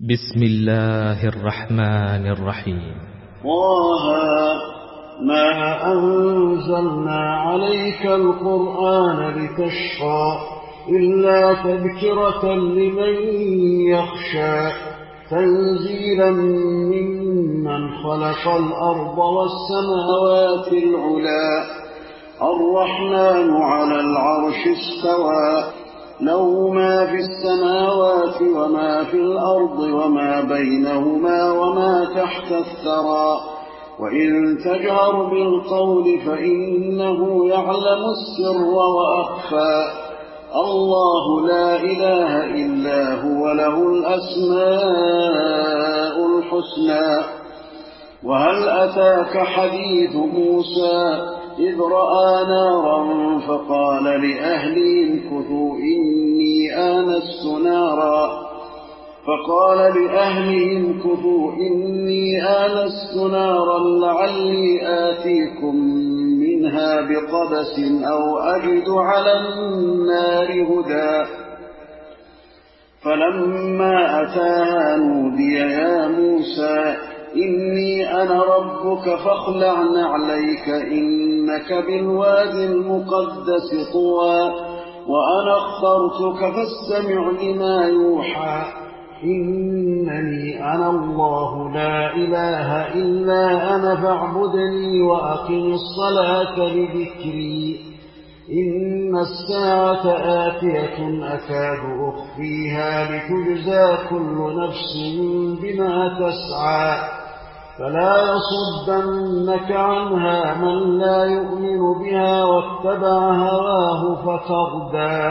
بسم الله الرحمن الرحيم. طه ما أنزلنا عليك القرآن لتشقى إلا تذكرة لمن يخشى تنزيلا ممن خلق الأرض والسماوات العلى الرحمن على العرش استوى له ما في السماوات وما في الأرض وما بينهما وما تحت الثرى وإن تجهر بالقول فإنه يعلم السر وأخفى الله لا إله إلا هو له الأسماء الحسنى. وهل أتاك حديث موسى إذ رأى نارا فقال لأهلهم كثوا إني آنست نارا لعلي آتيكم منها بقبس أو أجد على النار هدى. فلما أتاها نودي يا موسى إني أنا ربك فاخلع نعليك إنك بالواد المقدس طوى وأنا اخترتك فاستمع لما يوحى إنني أنا الله لا إله إلا أنا فاعبدني وأقم الصلاة لذكري إن الساعة آتية أكاد أخفيها لتجزى كل نفس بما تسعى فلا يصدنك عنها من لا يؤمن بها واتبع هواه فتردى.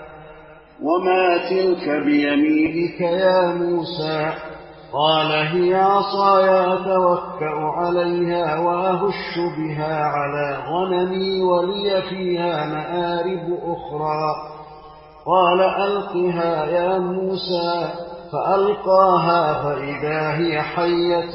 وما تلك بيمينك يا موسى قال هي عصاي أتوكأ عليها وأهش بها على غنمي ولي فيها مآرب أخرى قال ألقها يا موسى فألقاها فإذا هي حية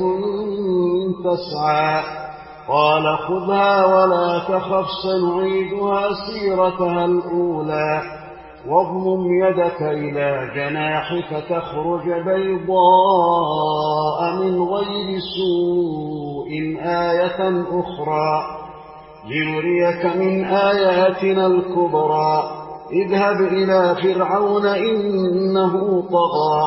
تسعى قال خذها ولا تخف سنعيدها سيرتها الأولى واضمم يدك إلى جناحك تخرج بيضاء من غير سوء آية أخرى لنريك من آياتنا الكبرى اذهب إلى فرعون إنه طغى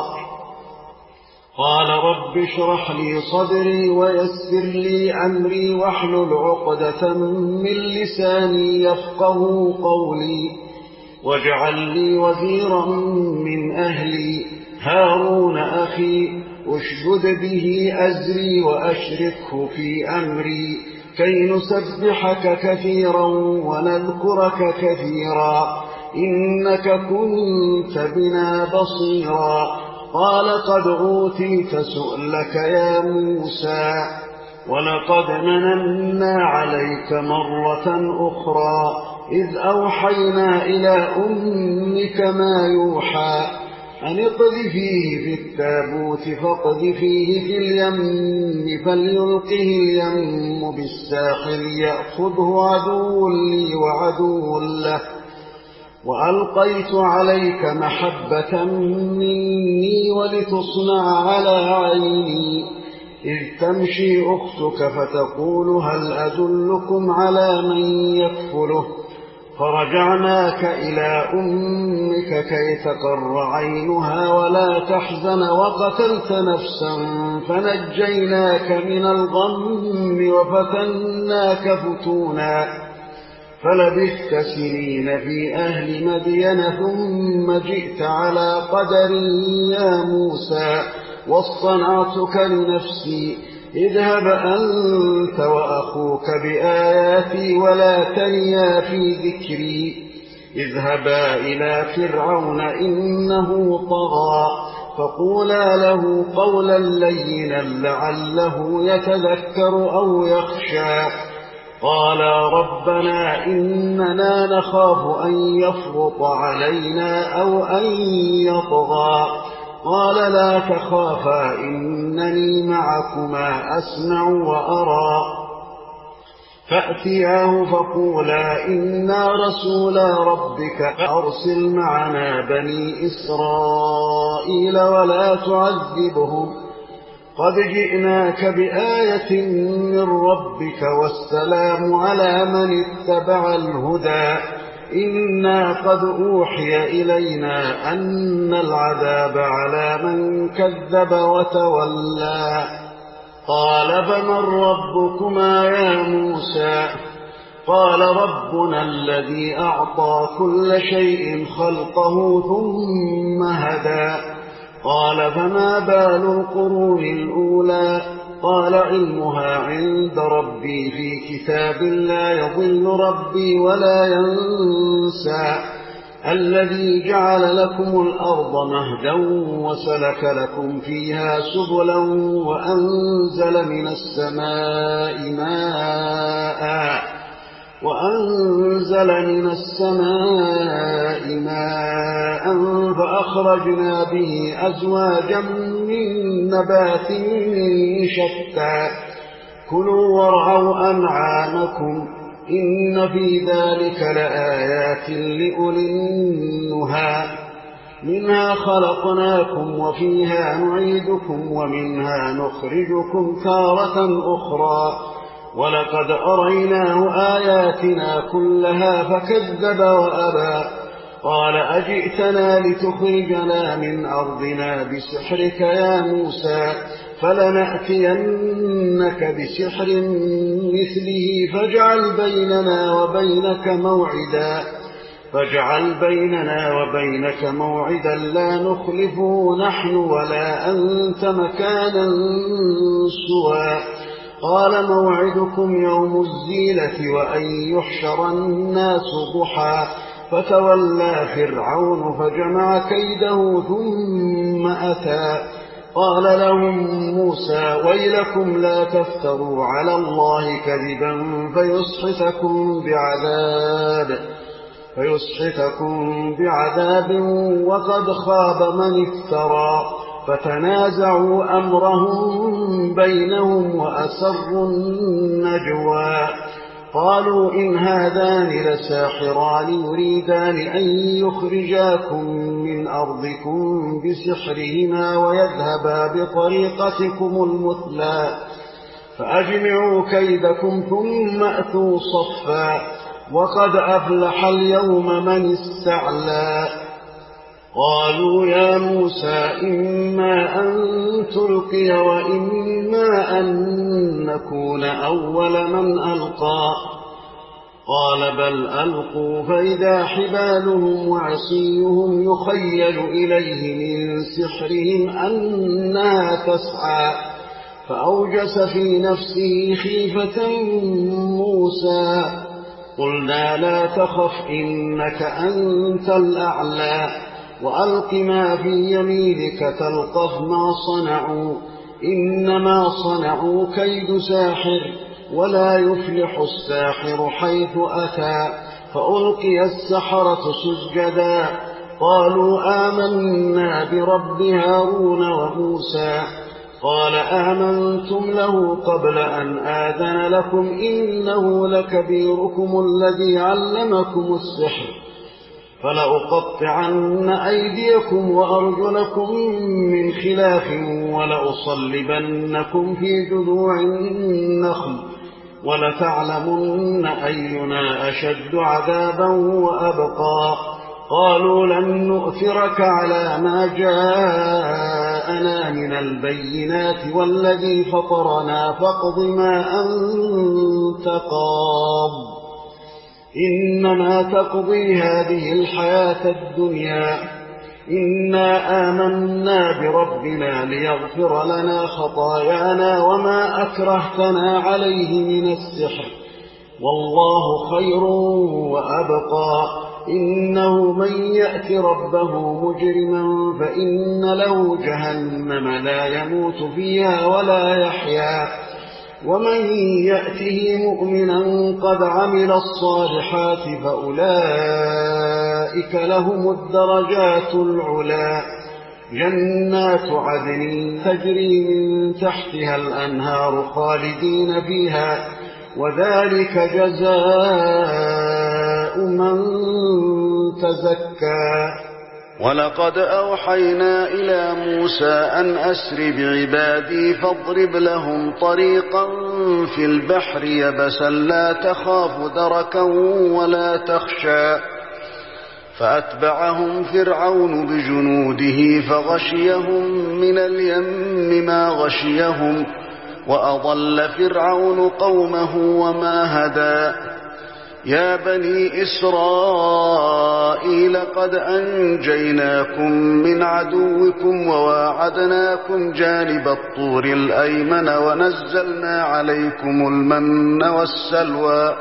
قال رب اشرح لي صدري ويسر لي أمري واحلل عقدة من لساني يفقه قولي واجعل لي وزيرا من أهلي هارون أخي أشدد به أزري وأشركه في أمري كي نسبحك كثيرا ونذكرك كثيرا إنك كنت بنا بصيرا قال قد أوتيت سؤلك يا موسى ولقد مننا عليك مرة أخرى إذ أوحينا إلى أمك ما يوحى أن اقذفيه في التابوت فاقذفيه في اليم فليلقه اليم بالساحل يأخذه عدو لي وعدو له وألقيت عليك محبة مني ولتصنع على عيني إذ تمشي أختك فتقول هل أدلكم على من يكفله فرجعناك إلى أمك كي تقر عينها ولا تحزن وقتلت نفسا فنجيناك من الغم وفتناك فتونا فلبثت سنين في أهل مدين ثم جئت على قدر يا موسى واصطنعتك لنفسي اذهب أنت وأخوك بآياتي ولا تنيا في ذكري اذهبا إلى فرعون إنه طغى فقولا له قولا لينا لعله يتذكر أو يخشى قالا ربنا إننا نخاف أن يفرط علينا أو أن يطغى قال لا تخافا إنني معكما أسمع وأرى فأتياه فقولا إنا رسولا ربك فأرسل معنا بني إسرائيل ولا تعذبهم قد جئناك بآية من ربك والسلام على من اتبع الهدى إنا قد أوحي إلينا أن العذاب على من كذب وتولى قال فمن ربكما يا موسى قال ربنا الذي أعطى كل شيء خلقه ثم هدى قال فما بال القرون الأولى قال علمها عند ربي في كتاب لا يضل ربي ولا ينسى الذي جعل لكم الأرض مهدا وسلك لكم فيها سبلا وأنزل من السماء ماء فأخرجنا به أزواجا من نبات شتى كلوا وارعوا أنعامكم إن في ذلك لآيات لأولي النهى منها خلقناكم وفيها نعيدكم ومنها نخرجكم تارة أخرى ولقد أريناه آياتنا كلها فكذب وأبى قال أجئتنا لتخرجنا من أرضنا بسحرك يا موسى فلنأتينك بسحر مثله فاجعل بيننا وبينك موعدا لا نخلفه نحن ولا أنت مكانا سوى قال موعدكم يوم الزينة وأن يحشر الناس ضحى فتولى فرعون فجمع كيده ثم أتى قال لهم موسى ويلكم لا تفتروا على الله كذبا فيسحتكم بعذاب وقد خاب من افترى فتنازعوا أمرهم بينهم وأسروا النجوى قالوا إن هذان لساحران يريدان أن يخرجاكم من أرضكم بسحرهما ويذهبا بطريقتكم المثلى فأجمعوا كيدكم ثم أتوا صفا وقد أفلح اليوم من استعلى قالوا يا موسى إما أن تلقي وإما أن نكون أول من ألقى قال بل ألقوا فإذا حبالهم وعصيهم يخيل إليه من سحرهم أنها تسعى فأوجس في نفسه خيفة موسى قلنا لا تخف إنك أنت الأعلى وألق ما في يمينك تلقف ما صنعوا إنما صنعوا كيد ساحر ولا يفلح الساحر حيث أتى فألقي السحرة سجدا قالوا آمنا برب هارون وموسى قال آمنتم له قبل أن آذن لكم إنه لكبيركم الذي علمكم السحر فلأقطعن أيديكم وأرجلكم من خلاف ولأصلبنكم في جذوع النخل ولتعلمن أينا أشد عذابا وأبقى قالوا لن نؤثرك على ما جاءنا من البينات والذي فطرنا فاقض ما أنت قاض إنما تقضي هذه الحياة الدنيا إنا آمنا بربنا ليغفر لنا خطايانا وما أكرهتنا عليه من السحر والله خير وأبقى إنه من يأت ربه مجرما فإن له جهنم لا يموت فيها ولا يحيا ومن يأته مؤمنا قد عمل الصالحات فأولئك لهم الدرجات العلا جنات عدن تجري من تحتها الأنهار خالدين فيها وذلك جزاء من تزكى. ولقد أوحينا إلى موسى أن أسر بعبادي فاضرب لهم طريقا في البحر يبسا لا تخاف دركا ولا تخشى. فأتبعهم فرعون بجنوده فغشيهم من اليم ما غشيهم وأضل فرعون قومه وما هدى. يا بني إسرائيل قد أنجيناكم من عدوكم وواعدناكم جانب الطور الأيمن ونزلنا عليكم المن والسلوى.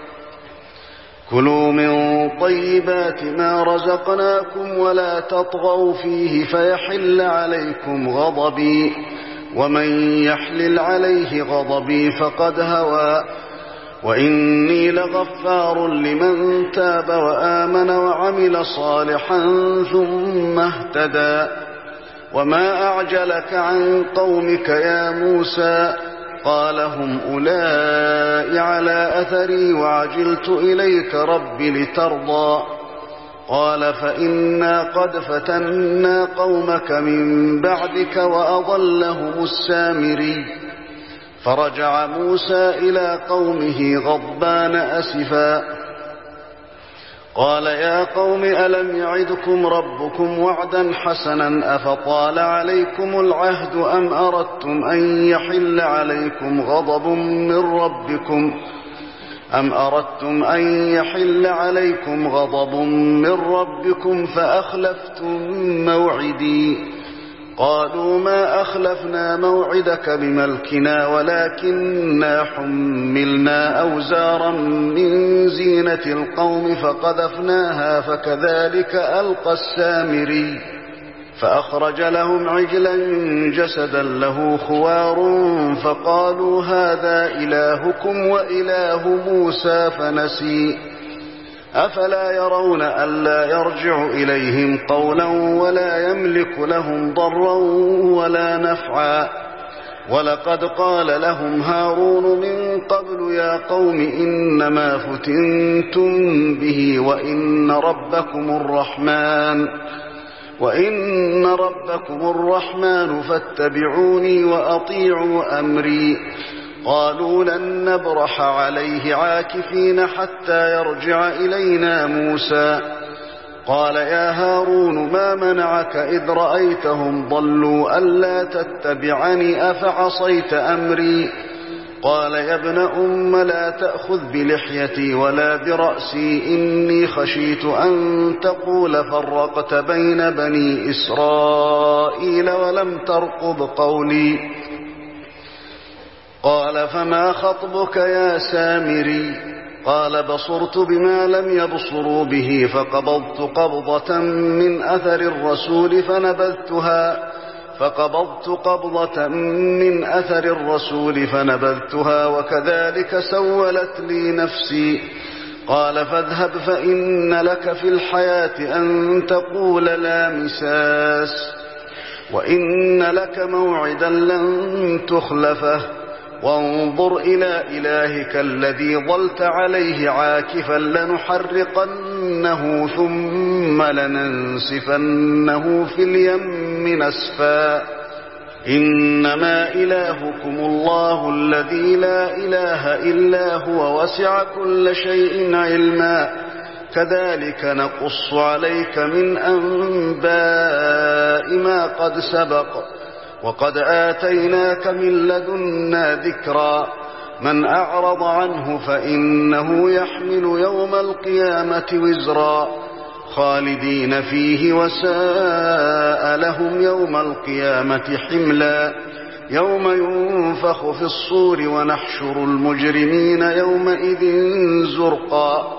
كلوا من طيبات ما رزقناكم ولا تطغوا فيه فيحل عليكم غضبي ومن يحلل عليه غضبي فقد هوى. وإني لغفار لمن تاب وآمن وعمل صالحا ثم اهتدى. وما أعجلك عن قومك يا موسى؟ قال هم أولئك على أثري وعجلت إليك رب لترضى. قال فإنا قد فتنا قومك من بعدك وأضلهم السامري. فرجع موسى إلى قومه غضبان أسفا قال يا قوم ألم يعدكم ربكم وعدا حسنا أفطال عليكم العهد أم أردتم أن يحل عليكم غضب من ربكم فأخلفتم موعدي. قالوا ما أخلفنا موعدك بملكنا ولكننا حملنا أوزارا من زينة القوم فقذفناها فكذلك ألقى السامري. فأخرج لهم عجلا جسدا له خوار فقالوا هذا إلهكم وإله موسى فنسي. أفلا يرون ألا يرجع إليهم قولا ولا يملك لهم ضرا ولا نفعا. ولقد قال لهم هارون من قبل يا قوم إنما فتنتم به وإن ربكم الرحمن فاتبعوني وأطيعوا أمري. قالوا لن نبرح عليه عاكفين حتى يرجع إلينا موسى. قال يا هارون ما منعك إذ رأيتهم ضلوا ألا تتبعني أفعصيت أمري؟ قال يا ابن أم لا تأخذ بلحيتي ولا برأسي إني خشيت أن تقول فرقت بين بني إسرائيل ولم ترقب قولي. قال فما خطبك يا سامري؟ قال بصرت بما لم يبصروا به فقبضت قبضة من أثر الرسول فنبذتها وكذلك سولت لي نفسي. قال فاذهب فإن لك في الحياة أن تقول لا مساس وإن لك موعدا لن تخلفه وانظر إلى إلهك الذي ظلت عليه عاكفا لنحرقنه ثم لننسفنه في اليم نسفا. إنما إلهكم الله الذي لا إله إلا هو وسع كل شيء علما. كذلك نقص عليك من أنباء ما قد سبق وقد آتيناك من لدنا ذكرا. من أعرض عنه فإنه يحمل يوم القيامة وزرا خالدين فيه وساء لهم يوم القيامة حملا. يوم ينفخ في الصور ونحشر المجرمين يومئذ زرقا.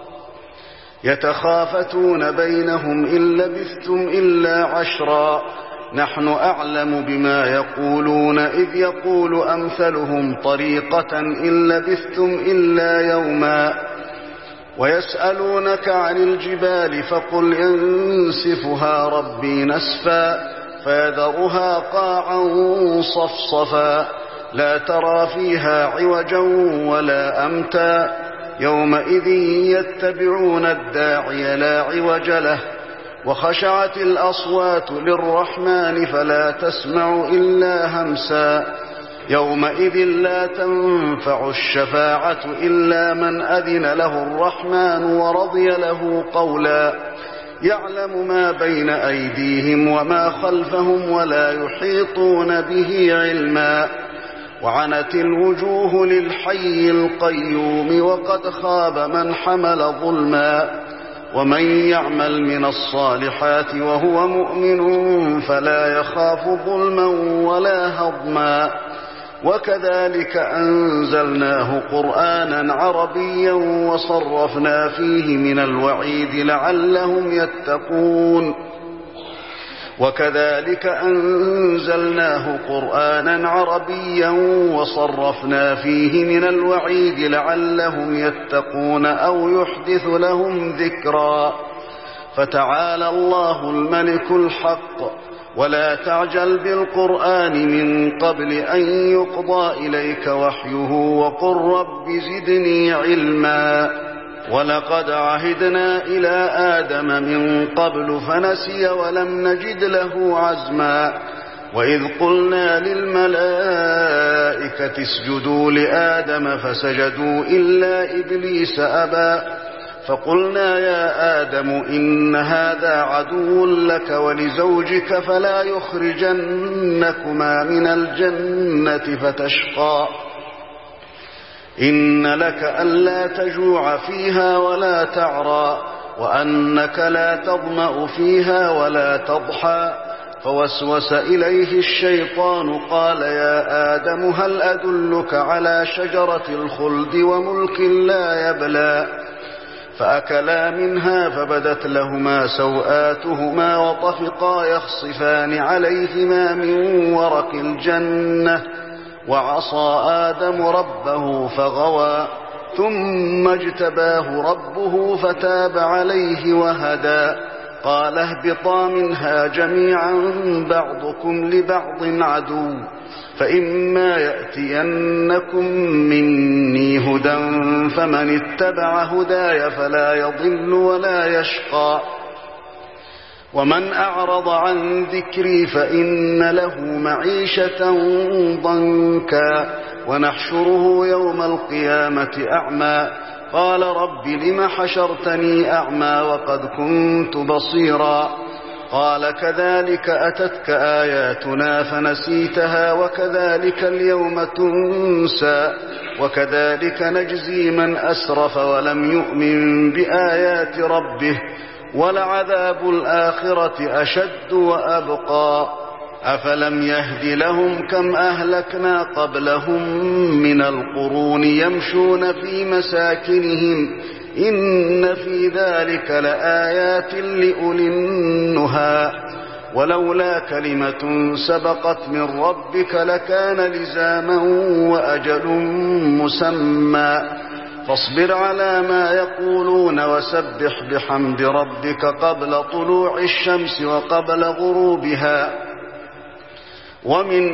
يتخافتون بينهم إن لبثتم إلا عشرا نحن أعلم بما يقولون إذ يقول أمثلهم طريقة إن لبثتم إلا يوما. ويسألونك عن الجبال فقل ينسفها ربي نسفا فيذرها قاعا صفصفا لا ترى فيها عوجا ولا أمتا يومئذ يتبعون الداعي لا عوج له وخشعت الأصوات للرحمن فلا تسمع إلا همسا يومئذ لا تنفع الشفاعة إلا من أذن له الرحمن ورضي له قولا يعلم ما بين أيديهم وما خلفهم ولا يحيطون به علما وعنت الوجوه للحي القيوم وقد خاب من حمل ظلما ومن يعمل من الصالحات وهو مؤمن فلا يخاف ظلما ولا هضما وكذلك أنزلناه قرآنا عربيا وصرفنا فيه من الوعيد لعلهم يتقون وكذلك أنزلناه قرآنا عربيا وصرفنا فيه من الوعيد لعلهم يتقون أو يحدث لهم ذكرا فتعالى الله الملك الحق ولا تعجل بالقرآن من قبل أن يقضى إليك وحيه وقل رب زدني علما ولقد عهدنا إلى آدم من قبل فنسي ولم نجد له عزما وإذ قلنا للملائكة اسجدوا لآدم فسجدوا إلا إبليس أبى فقلنا يا آدم إن هذا عدو لك ولزوجك فلا يخرجنكما من الجنة فتشقى إن لك ألا تجوع فيها ولا تعرى وأنك لا تظمأ فيها ولا تضحى فوسوس إليه الشيطان قال يا آدم هل أدلك على شجرة الخلد وملك لا يبلى فأكلا منها فبدت لهما سوآتهما وطفقا يخصفان عليهما من ورق الجنة وعصى آدم ربه فغوى ثم اجتباه ربه فتاب عليه وهدى قال اهبطا منها جميعا بعضكم لبعض عدو فإما يأتينكم مني هدى فمن اتبع هداي فلا يضل ولا يشقى ومن أعرض عن ذكري فإن له معيشة ضنكا ونحشره يوم القيامة أعمى قال رب لم حشرتني أعمى وقد كنت بصيرا قال كذلك أتتك آياتنا فنسيتها وكذلك اليوم تنسى وكذلك نجزي من أسرف ولم يؤمن بآيات ربه ولعذاب الآخرة أشد وأبقى أفلم يهد لهم كم أهلكنا قبلهم من القرون يمشون في مساكنهم إن في ذلك لآيات لأولي النهى ولولا كلمة سبقت من ربك لكان لزاما وأجل مسمى فاصبر على ما يقولون وسبح بحمد ربك قبل طلوع الشمس وقبل غروبها ومن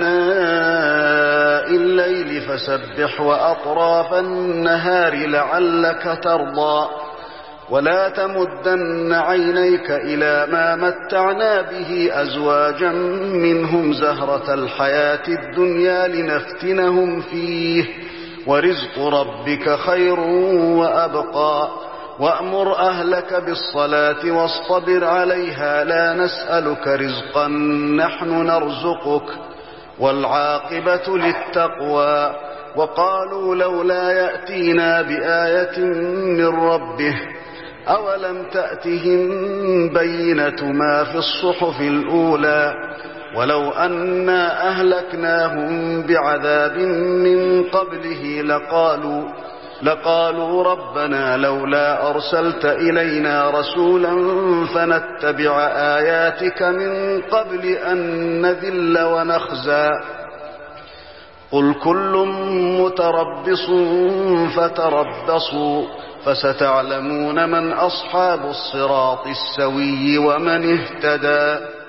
آناء الليل فسبح وأطراف النهار لعلك ترضى ولا تمدن عينيك إلى ما متعنا به أزواجا منهم زهرة الحياة الدنيا لنفتنهم فيه ورزق ربك خير وأبقى وأمر أهلك بالصلاة واصطبر عليها لا نسألك رزقا نحن نرزقك والعاقبة للتقوى وقالوا لولا يأتينا بآية من ربه أولم تأتهم بينة ما في الصحف الأولى ولو أنا أهلكناهم بعذاب من قبله لقالوا ربنا لولا أرسلت إلينا رسولا فنتبع آياتك من قبل أن نذل ونخزى قل كل متربص فتربصوا فستعلمون من أصحاب الصراط السوي ومن اهتدى